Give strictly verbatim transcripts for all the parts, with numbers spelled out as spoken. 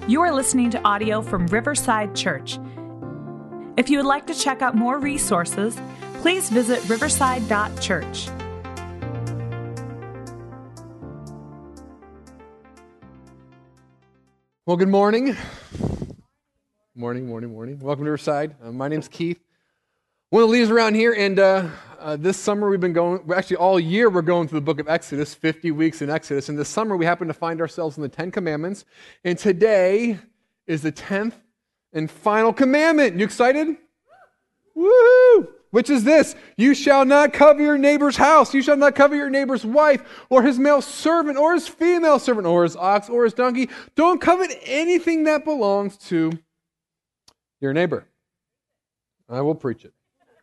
You are listening to audio from Riverside Church. If you would like to check out more resources, please visit riverside dot church. Well, good morning. Morning, morning, morning. Welcome to Riverside. Uh, my name's Keith. One of the leaders around here, and uh, uh, this summer we've been going, well, actually all year we're going through the book of Exodus, fifty weeks in Exodus, and this summer we happen to find ourselves in the Ten Commandments, and today is the tenth and final commandment. You excited? Woo! Which is this: you shall not covet your neighbor's house, you shall not covet your neighbor's wife, or his male servant, or his female servant, or his ox, or his donkey. Don't covet anything that belongs to your neighbor. I will preach it.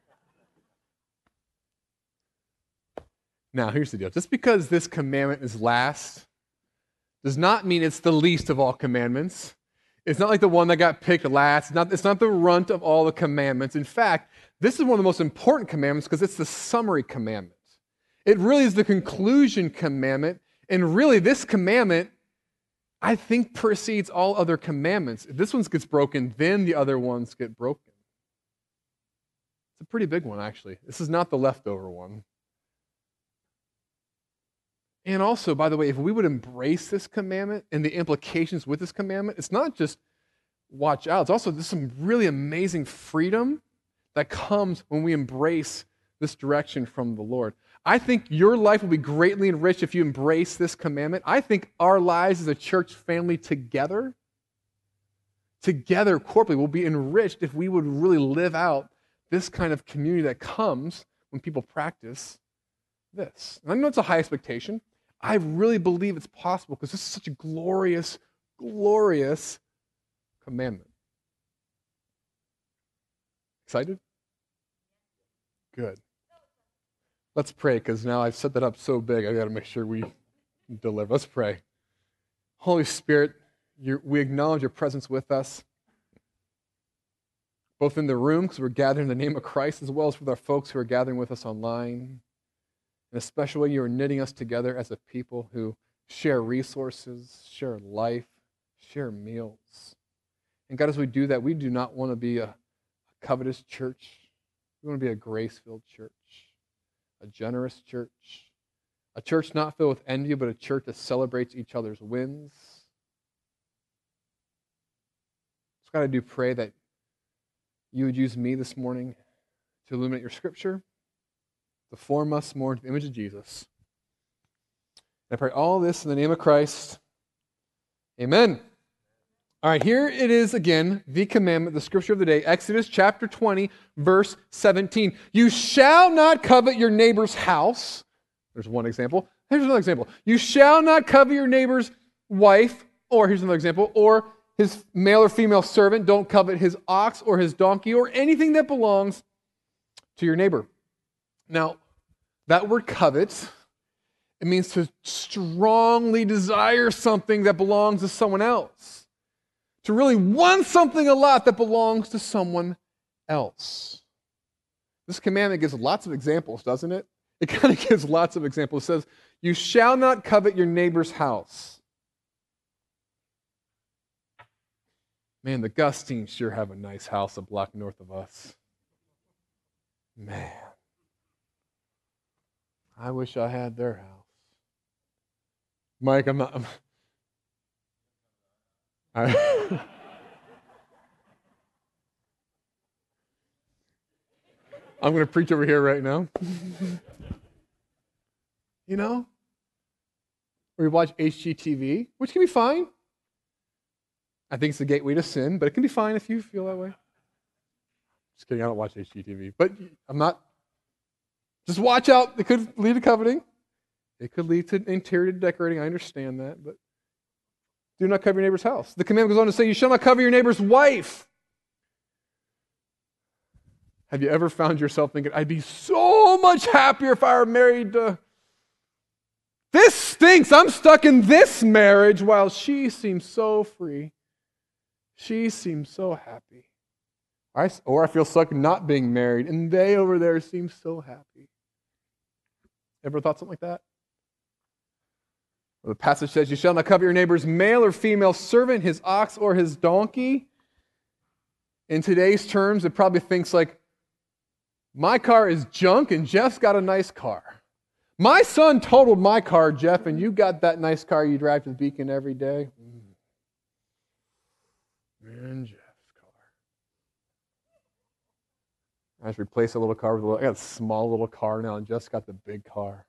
Now, here's the deal. Just because this commandment is last does not mean it's the least of all commandments. It's not like the one that got picked last. It's not, it's not the runt of all the commandments. In fact, this is one of the most important commandments because it's the summary commandment. It really is the conclusion commandment. And really, this commandment, I think, precedes all other commandments. If this one gets broken, then the other ones get broken. It's a pretty big one, actually. This is not the leftover one. And also, by the way, if we would embrace this commandment and the implications with this commandment, it's not just watch out. It's also there's some really amazing freedom that comes when we embrace this direction from the Lord. I think your life will be greatly enriched if you embrace this commandment. I think our lives as a church family together, together corporately, will be enriched if we would really live out this kind of community that comes when people practice this. And I know it's a high expectation. I really believe it's possible because this is such a glorious, glorious commandment. Excited? Good. Let's pray because now I've set that up so big, I've got to make sure we deliver. Let's pray. Holy Spirit, you, we acknowledge your presence with us, both in the room because we're gathering in the name of Christ, as well as with our folks who are gathering with us online. In a special way, you are knitting us together as a people who share resources, share life, share meals. And God, as we do that, we do not want to be a, a covetous church. We want to be a grace-filled church, a generous church, a church not filled with envy, but a church that celebrates each other's wins. So God, I do pray that you would use me this morning to illuminate your scripture, to form us more into the image of Jesus. And I pray all this in the name of Christ. Amen. All right, here it is again, the commandment, the scripture of the day, Exodus chapter twenty, verse seventeen. You shall not covet your neighbor's house. There's one example. Here's another example. You shall not covet your neighbor's wife, or here's another example, or his male or female servant. Don't covet his ox or his donkey or anything that belongs to your neighbor. Now, that word covet, it means to strongly desire something that belongs to someone else. To really want something a lot that belongs to someone else. This commandment gives lots of examples, doesn't it? It kind of gives lots of examples. It says, you shall not covet your neighbor's house. Man, the Gustines sure have a nice house a block north of us. Man. I wish I had their house. Mike, I'm not... I'm, I, I'm going to preach over here right now. You know? Or we watch H G T V, which can be fine. I think it's the gateway to sin, but it can be fine if you feel that way. Just kidding, I don't watch H G T V. But I'm not... Just watch out. It could lead to coveting. It could lead to interior decorating. I understand that, but do not covet your neighbor's house. The commandment goes on to say, you shall not covet your neighbor's wife. Have you ever found yourself thinking, I'd be so much happier if I were married to... This stinks. I'm stuck in this marriage while she seems so free. She seems so happy. I, or I feel stuck not being married, and they over there seem so happy. Ever thought something like that? The passage says, you shall not covet your neighbor's male or female servant, his ox or his donkey. In today's terms, it probably thinks like, my car is junk and Jeff's got a nice car. My son totaled my car, Jeff, and you got that nice car you drive to the Beacon every day. Man, Jeff's car. I just replaced a little car with a little, I got a small little car now, and Jeff's got the big car.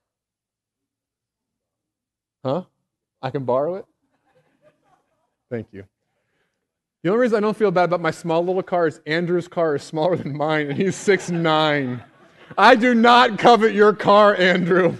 Huh? I can borrow it? Thank you. The only reason I don't feel bad about my small little car is Andrew's car is smaller than mine, and he's six nine. I do not covet your car, Andrew.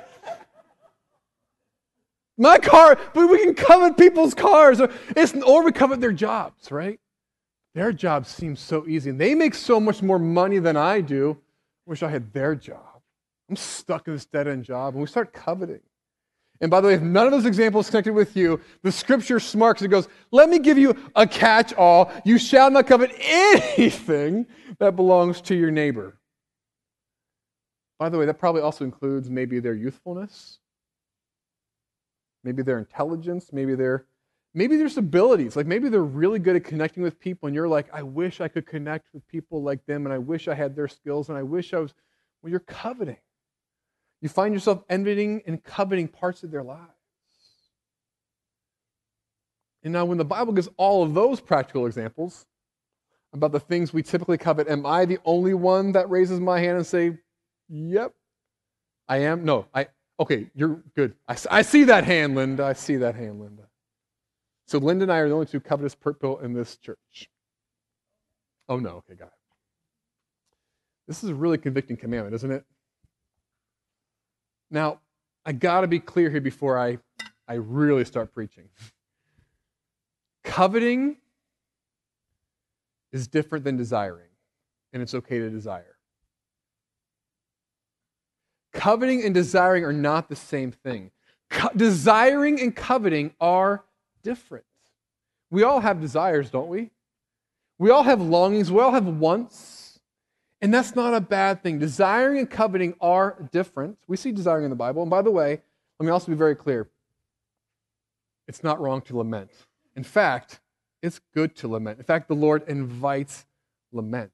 My car, but we can covet people's cars. Or, it's, or we covet their jobs, right? Their jobs seem so easy, and they make so much more money than I do. I wish I had their job. I'm stuck in this dead-end job, and we start coveting. And by the way, if none of those examples connected with you, the scripture's smart because it goes, let me give you a catch-all. You shall not covet anything that belongs to your neighbor. By the way, that probably also includes maybe their youthfulness, maybe their intelligence, maybe their maybe their abilities. Like maybe they're really good at connecting with people, and you're like, I wish I could connect with people like them, and I wish I had their skills, and I wish I was. Well, you're coveting. You find yourself envying and coveting parts of their lives. And now when the Bible gives all of those practical examples about the things we typically covet, am I the only one that raises my hand and say, yep, I am? No, I, okay, you're good. I, I see that hand, Linda. I see that hand, Linda. So Linda and I are the only two covetous people in this church. Oh no, okay, got it. This is a really convicting commandment, isn't it? Now, I got to be clear here before I, I really start preaching. Coveting is different than desiring, and it's okay to desire. Coveting and desiring are not the same thing. Co- desiring and coveting are different. We all have desires, don't we? We all have longings. We all have wants. And that's not a bad thing. Desiring and coveting are different. We see desiring in the Bible. And by the way, let me also be very clear. It's not wrong to lament. In fact, it's good to lament. In fact, the Lord invites lament.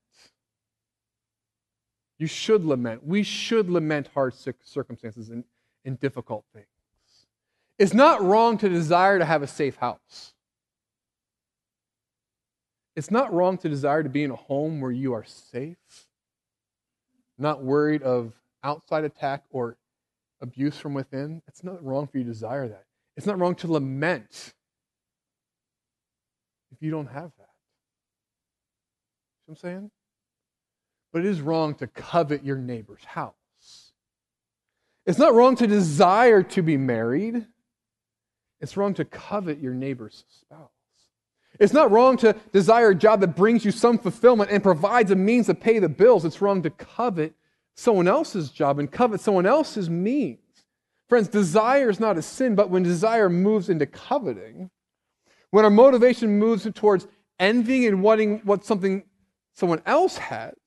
You should lament. We should lament hard circumstances and, and difficult things. It's not wrong to desire to have a safe house. It's not wrong to desire to be in a home where you are safe, not worried of outside attack or abuse from within. It's not wrong for you to desire that. It's not wrong to lament if you don't have that. You know what I'm saying? But it is wrong to covet your neighbor's house. It's not wrong to desire to be married. It's wrong to covet your neighbor's spouse. It's not wrong to desire a job that brings you some fulfillment and provides a means to pay the bills. It's wrong to covet someone else's job and covet someone else's means. Friends, desire is not a sin, but when desire moves into coveting, when our motivation moves towards envying and wanting what something someone else has,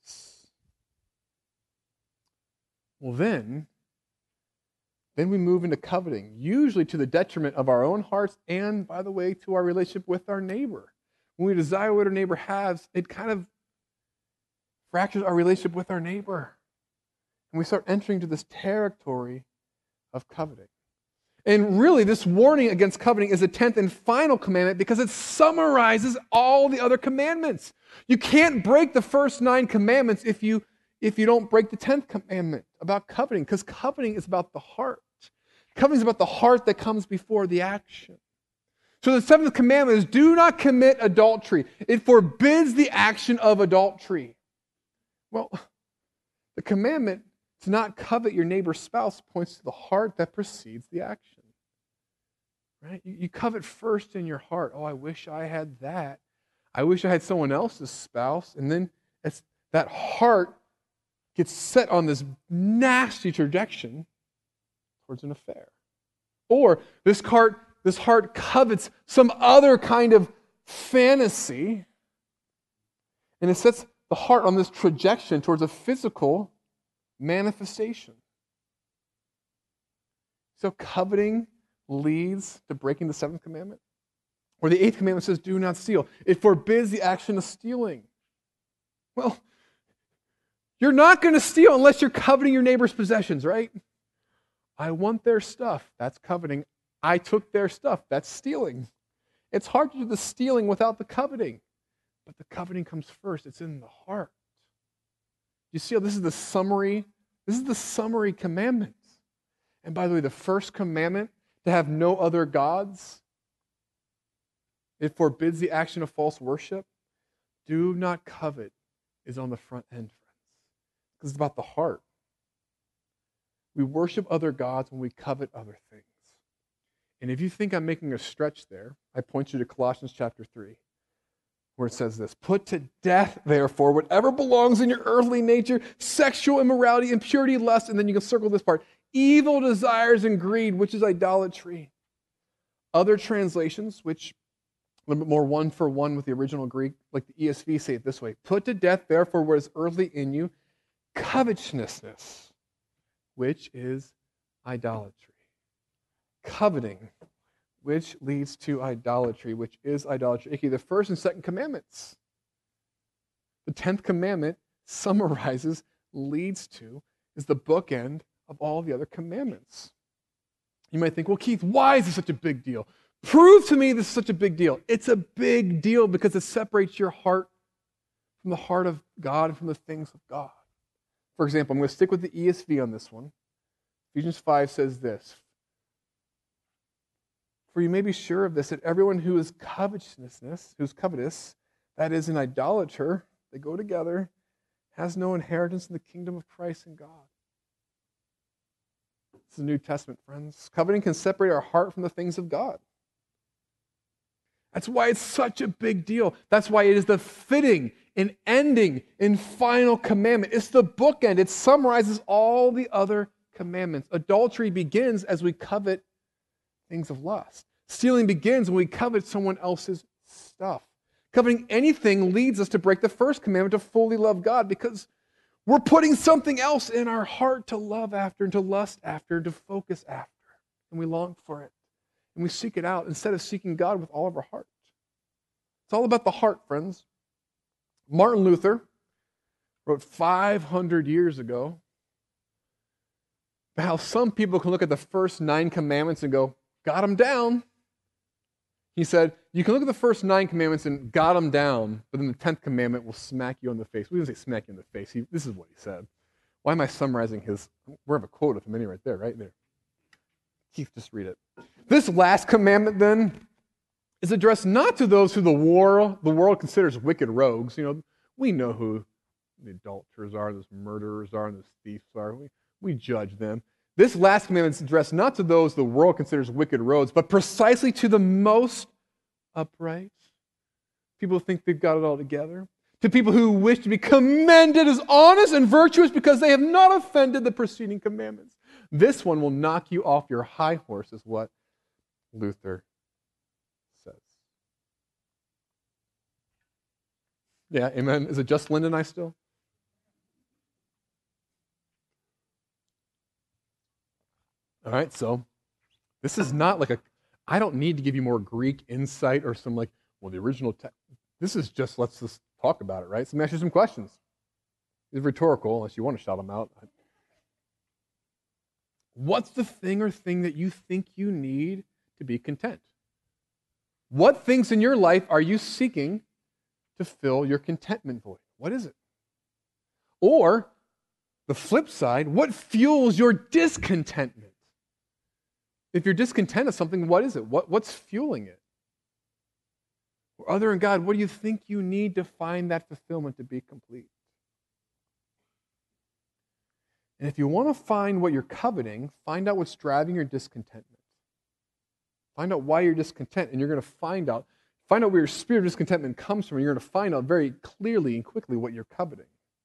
well then, then we move into coveting, usually to the detriment of our own hearts and, by the way, to our relationship with our neighbor. When we desire what our neighbor has, it kind of fractures our relationship with our neighbor. And we start entering into this territory of coveting. And really, this warning against coveting is the tenth and final commandment because it summarizes all the other commandments. You can't break the first nine commandments if you, if you don't break the tenth commandment about coveting, because coveting is about the heart. Coveting is about the heart that comes before the action. So the seventh commandment is do not commit adultery. It forbids the action of adultery. Well, the commandment to not covet your neighbor's spouse points to the heart that precedes the action. Right? You, you covet first in your heart. Oh, I wish I had that. I wish I had someone else's spouse. And then it's, that heart gets set on this nasty trajectory towards an affair. Or this heart, this heart covets some other kind of fantasy, and it sets the heart on this trajectory towards a physical manifestation. So coveting leads to breaking the seventh commandment? Or the eighth commandment says, do not steal. It forbids the action of stealing. Well, you're not going to steal unless you're coveting your neighbor's possessions, right? I want their stuff. That's coveting. I took their stuff. That's stealing. It's hard to do the stealing without the coveting. But the coveting comes first. It's in the heart. You see how this is the summary? This is the summary commandment. And by the way, the first commandment, to have no other gods, it forbids the action of false worship. Do not covet is on the front end, friends. Because it's about the heart. We worship other gods when we covet other things. And if you think I'm making a stretch there, I point you to Colossians chapter three, where it says this, put to death, therefore, whatever belongs in your earthly nature, sexual immorality, impurity, lust, and then you can circle this part, evil desires and greed, which is idolatry. Other translations, which a little bit more one for one with the original Greek, like the E S V say it this way, put to death, therefore, what is earthly in you, covetousness, which is idolatry. Coveting, which leads to idolatry, which is idolatry. Okay, the first and second commandments. The tenth commandment summarizes, leads to, is the bookend of all the other commandments. You might think, well, Keith, why is this such a big deal? Prove to me this is such a big deal. It's a big deal because it separates your heart from the heart of God and from the things of God. For example, I'm going to stick with the E S V on this one. Ephesians five says this, for you may be sure of this, that everyone who is covetousness, who's covetous, that is an idolater, they go together, has no inheritance in the kingdom of Christ and God. It's the New Testament, friends. Coveting can separate our heart from the things of God. That's why it's such a big deal. That's why it is the fitting and ending and final commandment. It's the bookend. It summarizes all the other commandments. Adultery begins as we covet things of lust. Stealing begins when we covet someone else's stuff. Coveting anything leads us to break the first commandment to fully love God because we're putting something else in our heart to love after and to lust after, to focus after. And we long for it. And we seek it out instead of seeking God with all of our heart. It's all about the heart, friends. Martin Luther wrote five hundred years ago about how some people can look at the first nine commandments and go, got them down. He said, you can look at the first nine commandments and got them down, but then the tenth commandment will smack you on the face. We didn't say smack you in the face. He, this is what he said. Why am I summarizing his? We have a quote of him anyway right there, right there. Keith, just read it. This last commandment, then, is addressed not to those who the world, the world considers wicked rogues. You know, we know who the adulterers are, the murderers are, and the thieves are. We, we judge them. This last commandment is addressed not to those the world considers wicked rogues, but precisely to the most upright. People who think they've got it all together. To people who wish to be commended as honest and virtuous because they have not offended the preceding commandments. This one will knock you off your high horse, is what Luther says. Yeah, amen. Is it just Linda and I still? All right, so this is not like a, I don't need to give you more Greek insight or some like, well, the original text. This is just, let's just talk about it, right? So let me ask you some questions. It's rhetorical, unless you want to shout them out. What's the thing or thing that you think you need to be content? What things in your life are you seeking to fill your contentment void? What is it? Or, the flip side, what fuels your discontentment? If you're discontent with something, what is it? What, what's fueling it? Or other than God, what do you think you need to find that fulfillment to be complete? And if you want to find what you're coveting, find out what's driving your discontentment. Find out why you're discontent, and you're going to find out, find out where your spirit of discontentment comes from, and you're going to find out very clearly and quickly what you're coveting.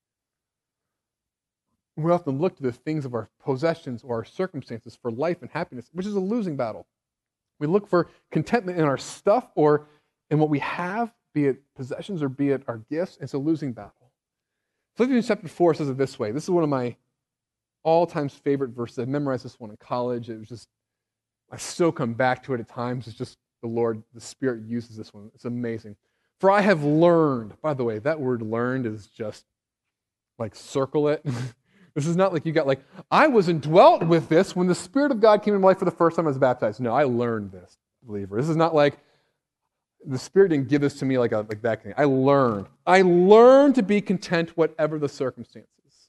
We often look to the things of our possessions or our circumstances for life and happiness, which is a losing battle. We look for contentment in our stuff or in what we have, be it possessions or be it our gifts. It's a losing battle. Philippians chapter four says it this way. This is one of my all-time favorite verses. I memorized this one in college. It was just, I still come back to it at times. It's just the Lord, the Spirit uses this one. It's amazing. For I have learned, by the way, that word learned is just like circle it. This is not like you got like, I was indwelt with this when the Spirit of God came into my life for the first time I was baptized. No, I learned this, believer. This is not like the Spirit didn't give this to me like, a, like that thing. I learned. I learned to be content whatever the circumstances.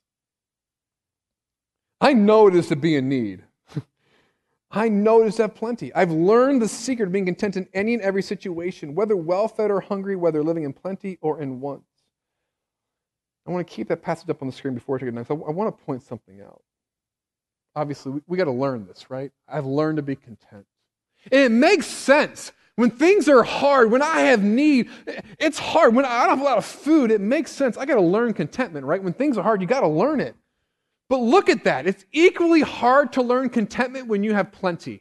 I know it is to be in need. I know it is to have plenty. I've learned the secret of being content in any and every situation, whether well-fed or hungry, whether living in plenty or in want. I want to keep that passage up on the screen before I take it next. I want to point something out. Obviously, we, we got to learn this, right? I've learned to be content. And it makes sense. When things are hard, when I have need, it's hard. When I don't have a lot of food, it makes sense. I got to learn contentment, right? When things are hard, you got to learn it. But look at that. It's equally hard to learn contentment when you have plenty.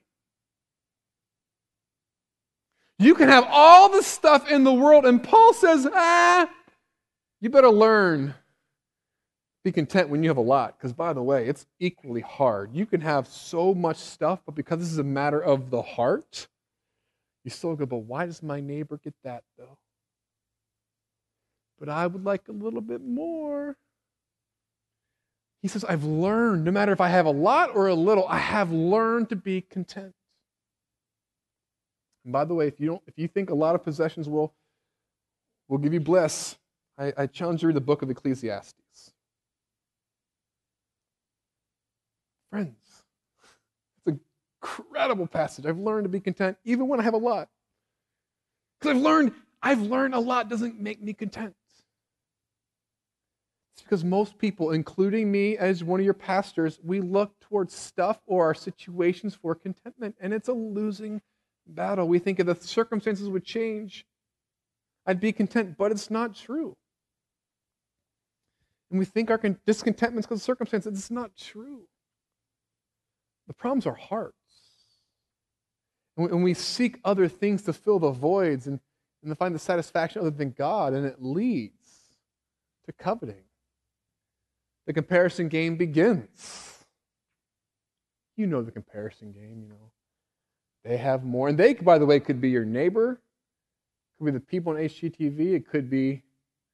You can have all the stuff in the world, and Paul says, ah, you better learn be content when you have a lot. Because by the way, it's equally hard. You can have so much stuff, but because this is a matter of the heart, you still go, but why does my neighbor get that though? But I would like a little bit more. He says, I've learned, no matter if I have a lot or a little, I have learned to be content. And by the way, if you don't, if you think a lot of possessions will, will give you bliss, I, I challenge you to read the book of Ecclesiastes. Friends, it's an incredible passage. I've learned to be content even when I have a lot. Because I've learned, I've learned a lot doesn't make me content. It's because most people, including me as one of your pastors, we look towards stuff or our situations for contentment, and it's a losing battle. We think if the circumstances would change, I'd be content, but it's not true. And we think our discontentment is because of circumstances. It's not true. The problem's our hearts. And we seek other things to fill the voids and, and to find the satisfaction other than God, and it leads to coveting. The comparison game begins. You know the comparison game, you know. They have more. And they, by the way, could be your neighbor. It could be the people on H G T V. It could be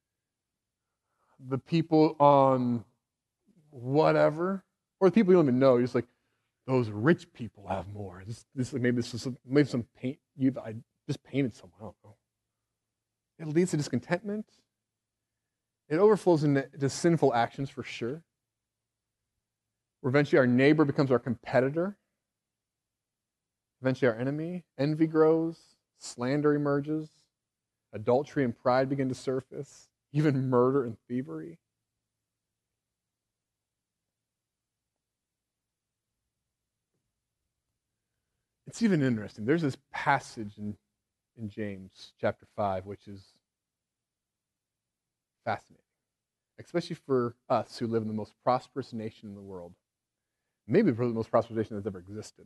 the people on whatever. Or the people you don't even know. You're just like, those rich people have more. This, this maybe this is some, maybe some paint. You, I just painted someone. I don't know. It leads to discontentment. It overflows into sinful actions for sure. Where eventually our neighbor becomes our competitor. Eventually our enemy. Envy grows. Slander emerges. Adultery and pride begin to surface. Even murder and thievery. It's even interesting. There's this passage in, in James chapter five, which is fascinating, especially for us who live in the most prosperous nation in the world. Maybe the most prosperous nation that's ever existed.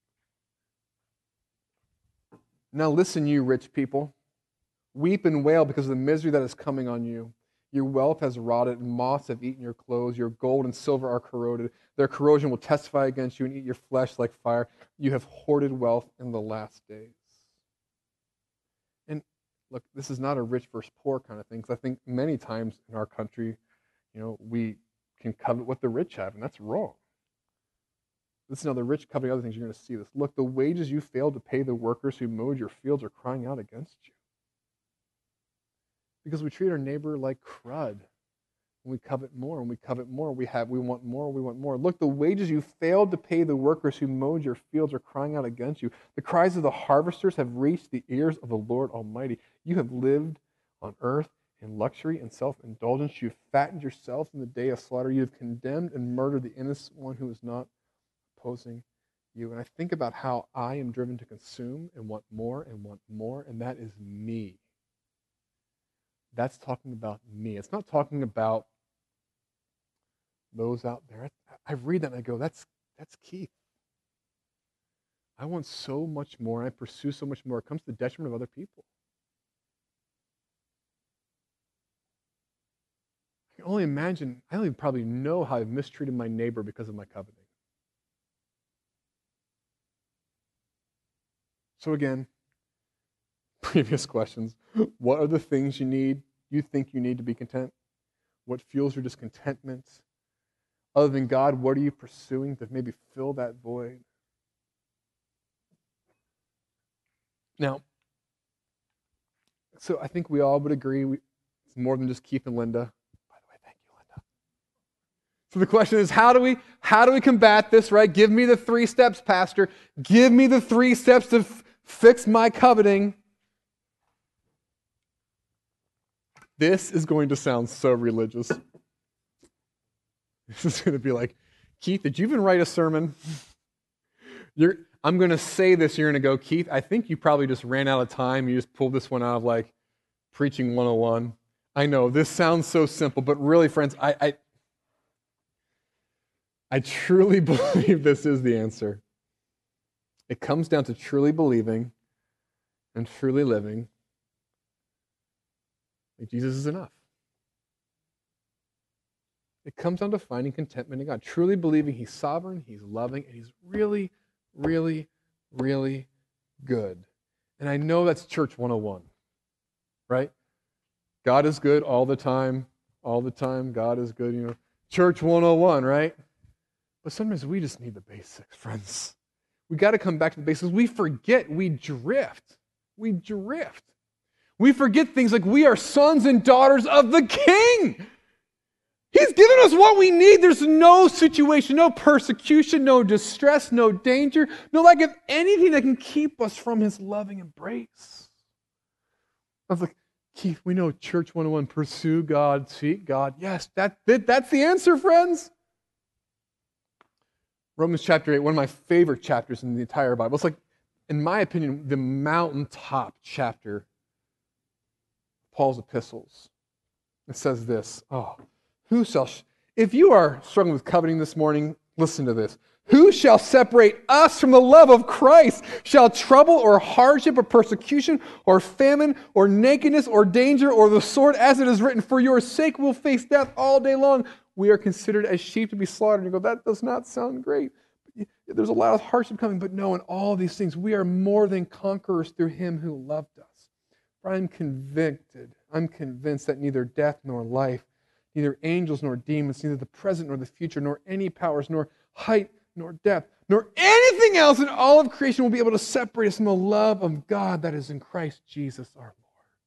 Now listen, you rich people. Weep and wail because of the misery that is coming on you. Your wealth has rotted, and moths have eaten your clothes. Your gold and silver are corroded. Their corrosion will testify against you and eat your flesh like fire. You have hoarded wealth in the last days. And look, this is not a rich versus poor kind of thing, because I think many times in our country, you know, we can covet what the rich have, and that's wrong. Listen, now the rich coveting other things, you're going to see this. Look, the wages you failed to pay the workers who mowed your fields are crying out against you. Because we treat our neighbor like crud. And we covet more, and we covet more. We have, we want more, we want more. Look, the wages you failed to pay the workers who mowed your fields are crying out against you. The cries of the harvesters have reached the ears of the Lord Almighty. You have lived on earth in luxury and self-indulgence. You have fattened yourselves in the day of slaughter. You have condemned and murdered the innocent one who is not opposing you. And I think about how I am driven to consume and want more and want more, and that is me. That's talking about me. It's not talking about those out there. I read that and I go, that's that's Keith. I want so much more, and I pursue so much more. It comes to the detriment of other people. I can only imagine, I don't even probably know how I've mistreated my neighbor because of my coveting. So again, previous questions. What are the things you need, you think you need to be content? What fuels your discontentment? Other than God, what are you pursuing to maybe fill that void? Now, so I think we all would agree we, it's more than just Keith and Linda. By the way, thank you, Linda. So the question is, how do we how do we combat this, right? Give me the three steps, Pastor. Give me the three steps to f- fix my coveting. This is going to sound so religious. This is going to be like, Keith, did you even write a sermon? You're, I'm going to say this, you're going to go, Keith, I think you probably just ran out of time. You just pulled this one out of like Preaching one oh one. I know, this sounds so simple, but really, friends, I, I, I truly believe this is the answer. It comes down to truly believing and truly living like Jesus is enough. It comes down to finding contentment in God, truly believing He's sovereign, He's loving, and He's really, really, really good. And I know that's Church one oh one, right? God is good all the time, all the time. God is good, you know. Church one oh one, right? But sometimes we just need the basics, friends. We got to come back to the basics. We forget, we drift. We drift. We forget things like we are sons and daughters of the King. He's given us what we need. There's no situation, no persecution, no distress, no danger, no lack of anything that can keep us from His loving embrace. I was like, Keith, we know Church one oh one, pursue God, seek God. Yes, that, that that's the answer, friends. Romans chapter eight, one of my favorite chapters in the entire Bible. It's like, in my opinion, the mountaintop chapter of Paul's epistles. It says this, oh, who shall, sh- if you are struggling with coveting this morning, listen to this. Who shall separate us from the love of Christ? Shall trouble or hardship or persecution or famine or nakedness or danger or the sword, as it is written, for your sake we'll face death all day long. We are considered as sheep to be slaughtered. And you go, that does not sound great. There's a lot of hardship coming, but no, in all these things, we are more than conquerors through Him who loved us. For I'm convicted, I'm convinced that neither death nor life, neither angels nor demons, neither the present nor the future, nor any powers, nor height, nor depth, nor anything else in all of creation will be able to separate us from the love of God that is in Christ Jesus our Lord.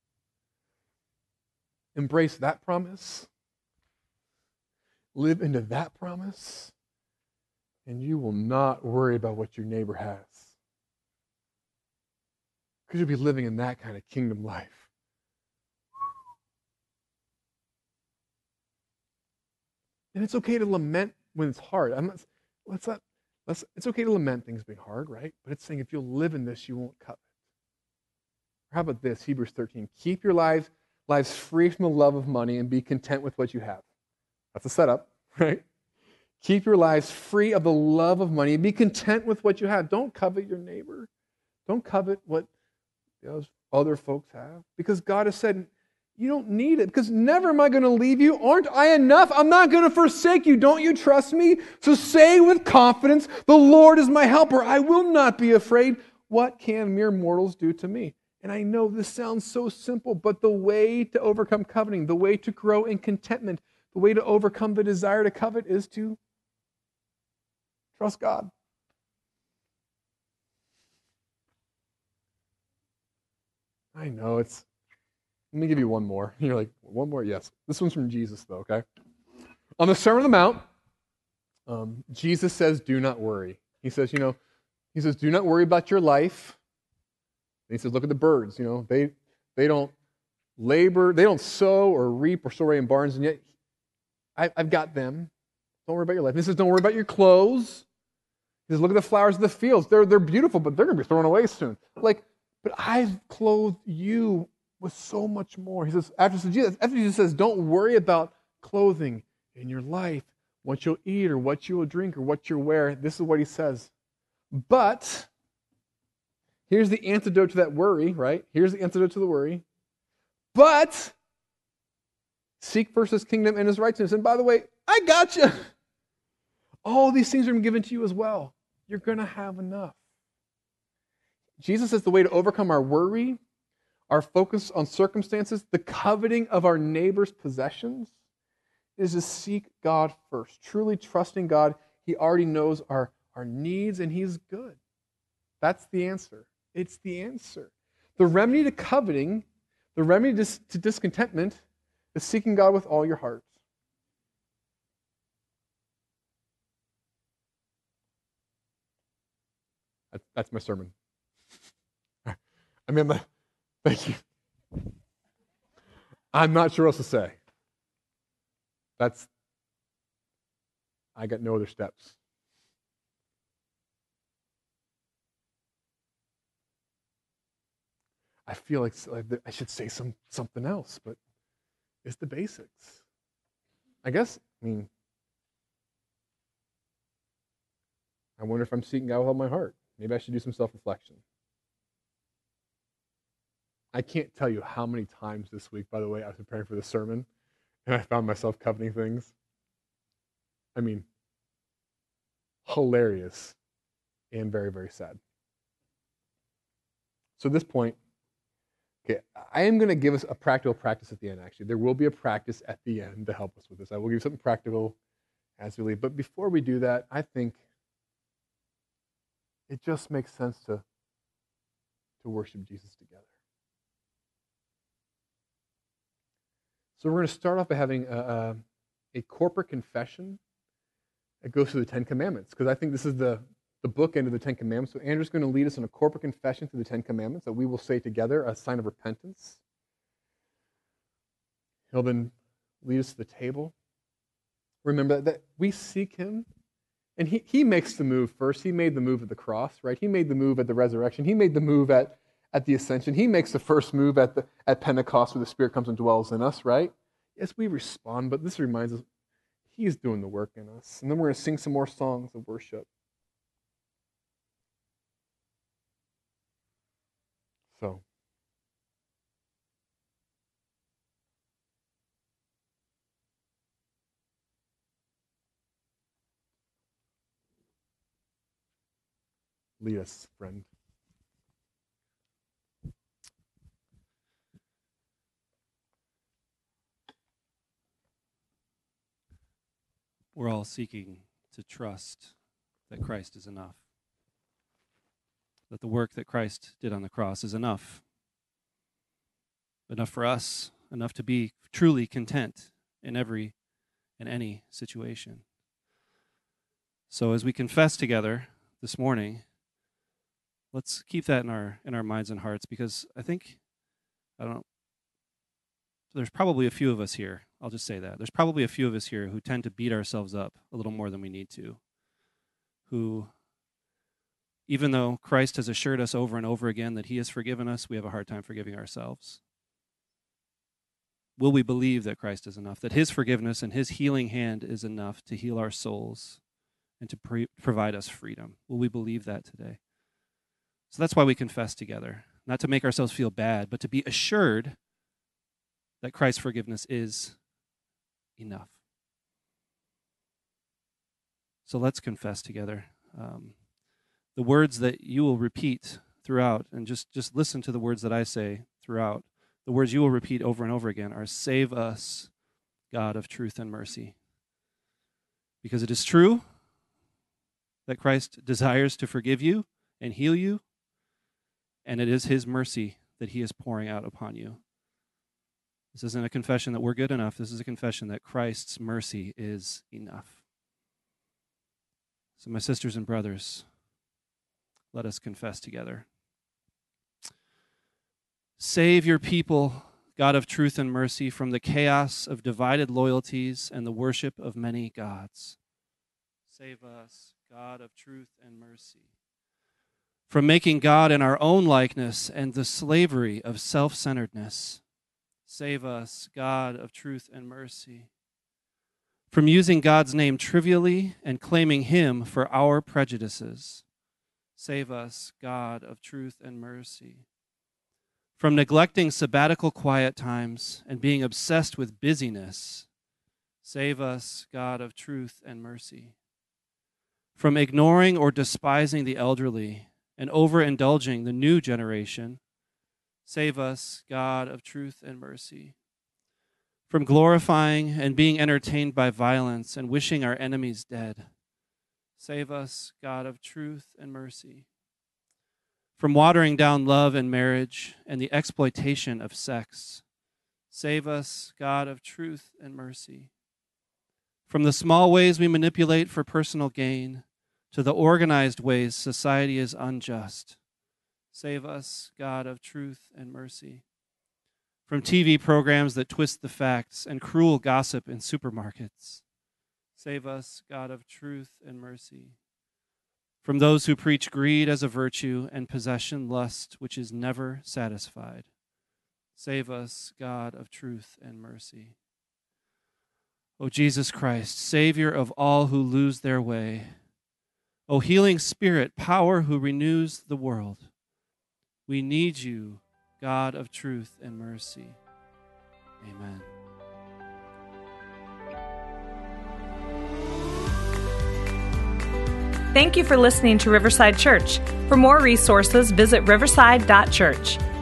Embrace that promise. Live into that promise, and you will not worry about what your neighbor has. Because you'll be living in that kind of kingdom life. And it's okay to lament when it's hard. I'm not, let's not, let's, it's okay to lament things being hard, right? But it's saying if you'll live in this, you won't covet. How about this, Hebrews thirteen? Keep your lives, lives free from the love of money and be content with what you have. That's a setup, right? Keep your lives free of the love of money and be content with what you have. Don't covet your neighbor. Don't covet what those other folks have. Because God has said, you don't need it, because never am I going to leave you. Aren't I enough? I'm not going to forsake you. Don't you trust me? So say with confidence, the Lord is my helper. I will not be afraid. What can mere mortals do to me? And I know this sounds so simple, but the way to overcome coveting, the way to grow in contentment, the way to overcome the desire to covet is to trust God. I know it's Let me give you one more. You're like, one more? Yes. This one's from Jesus, though, okay? On the Sermon on the Mount, um, Jesus says, do not worry. He says, you know, he says, do not worry about your life. And he says, look at the birds, you know, they they don't labor, they don't sow or reap or store away in barns, and yet I, I've got them. Don't worry about your life. And he says, don't worry about your clothes. He says, look at the flowers of the fields. They're, they're beautiful, but they're going to be thrown away soon. Like, but I've clothed you with so much more. He says, after Jesus, after Jesus says, don't worry about clothing in your life, what you'll eat or what you will drink or what you'll wear. This is what he says. But, here's the antidote to that worry, right? Here's the antidote to the worry. But, seek first His kingdom and His righteousness. And by the way, I got you. All these things are given to you as well. You're going to have enough. Jesus is the way to overcome our worry, our focus on circumstances, the coveting of our neighbor's possessions, is to seek God first, truly trusting God. He already knows our, our needs, and He's good. That's the answer. It's the answer. The remedy to coveting, the remedy to, to discontentment, is seeking God with all your heart. That, that's my sermon. I mean, my, thank you. I'm not sure what else to say. That's, I got no other steps. I feel like I should say some something else, but it's the basics. I guess, I mean, I wonder if I'm seeking God with all my heart. Maybe I should do some self-reflection. I can't tell you how many times this week, by the way, I was preparing for the sermon, and I found myself coveting things. I mean, hilarious and very, very sad. So at this point, okay, I am going to give us a practical practice at the end, actually. There will be a practice at the end to help us with this. I will give you something practical as we leave. But before we do that, I think it just makes sense to, to worship Jesus together. So we're going to start off by having a, a, a corporate confession that goes through the Ten Commandments, because I think this is the, the bookend of the Ten Commandments. So Andrew's going to lead us in a corporate confession through the Ten Commandments that we will say together, a sign of repentance. He'll then lead us to the table. Remember that we seek Him, and he, he makes the move first. He made the move at the cross, right? He made the move at the resurrection. He made the move at At the ascension. He makes the first move at the at Pentecost where the Spirit comes and dwells in us, right? Yes, we respond, but this reminds us He's doing the work in us. And then we're going to sing some more songs of worship. So, lead us, friend. We're all seeking to trust that Christ is enough, that the work that Christ did on the cross is enough, enough for us, enough to be truly content in every and any situation. So as we confess together this morning, let's keep that in our in our minds and hearts, because I think, I don't know, there's probably a few of us here, I'll just say that. There's probably a few of us here who tend to beat ourselves up a little more than we need to, who, even though Christ has assured us over and over again that He has forgiven us, we have a hard time forgiving ourselves. Will we believe that Christ is enough, that His forgiveness and His healing hand is enough to heal our souls and to pre- provide us freedom? Will we believe that today? So that's why we confess together, not to make ourselves feel bad, but to be assured that Christ's forgiveness is enough. So let's confess together. Um, the words that you will repeat throughout, and just, just listen to the words that I say throughout, the words you will repeat over and over again are, "Save us, God of truth and mercy." Because it is true that Christ desires to forgive you and heal you, and it is His mercy that He is pouring out upon you. This isn't a confession that we're good enough. This is a confession that Christ's mercy is enough. So my sisters and brothers, let us confess together. Save your people, God of truth and mercy, from the chaos of divided loyalties and the worship of many gods. Save us, God of truth and mercy, from making God in our own likeness and the slavery of self-centeredness. Save us, God of truth and mercy, from using God's name trivially and claiming Him for our prejudices. Save us, God of truth and mercy, from neglecting sabbatical quiet times and being obsessed with busyness. Save us, God of truth and mercy, from ignoring or despising the elderly and overindulging the new generation. Save us, God of truth and mercy, from glorifying and being entertained by violence and wishing our enemies dead. Save us, God of truth and mercy, from watering down love and marriage and the exploitation of sex. Save us, God of truth and mercy, from the small ways we manipulate for personal gain to the organized ways society is unjust. Save us, God of truth and mercy, from T V programs that twist the facts and cruel gossip in supermarkets. Save us, God of truth and mercy, from those who preach greed as a virtue and possession lust which is never satisfied. Save us, God of truth and mercy. O Jesus Christ, Savior of all who lose their way, O healing Spirit, power who renews the world, we need you, God of truth and mercy. Amen. Thank you for listening to Riverside Church. For more resources, visit riverside dot church.